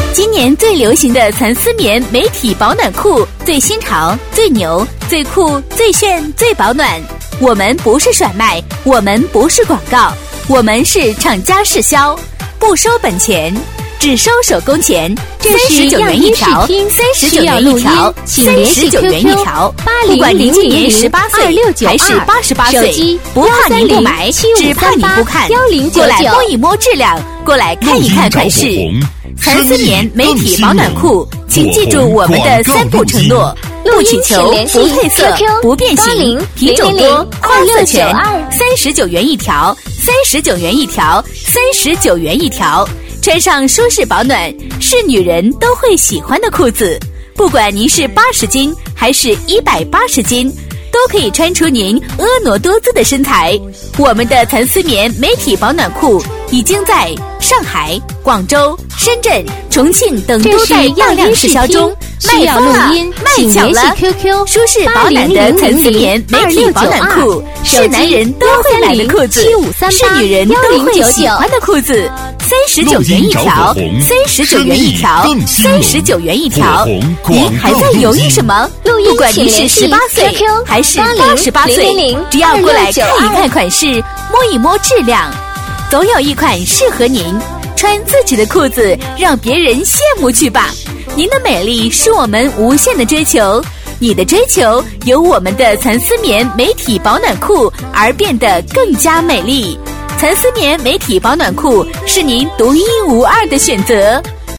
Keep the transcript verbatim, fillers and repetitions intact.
今年最流行的蚕丝棉美体保暖裤，最新潮、最牛、最酷、最炫、最保暖。我们不是甩卖，我们不是广告，我们是厂家试销，不收本钱，只收手工钱。三十九元一条，三十九元一条，三十九元一条。不管您今年十八岁还是八十八岁，不怕您不买，只怕您不看。过来摸一摸质量，过来看一看款式。蚕丝棉美体保暖裤，请记住我们的三不承诺：不起球、不褪色、不变形，品种多，花色全。三十九元一条，三十九元一条，三十九元一条。穿上舒适保暖，是女人都会喜欢的裤子。不管您是八十斤还是一百八十斤，都可以穿出您婀娜多姿的身材。我们的蚕丝棉美体保暖裤已经在上海、广州、深圳、重庆等都在样样试销中，卖疯了，卖巧了。舒适保暖的蚕丝棉美体保暖裤，是男人都会买的裤子，是女人都会喜欢的裤子。三十九元一条，三十九元一条，三十九元一条。您还在犹豫什么？不管您是十八岁还是八十八岁，只要过来看一看款式，摸一摸质量，总有一款适合您。穿自己的裤子，让别人羡慕去吧。您的美丽是我们无限的追求，你的追求由我们的蚕丝棉美体保暖裤而变得更加美丽。蚕丝棉美体保暖裤是您独一无二的选择。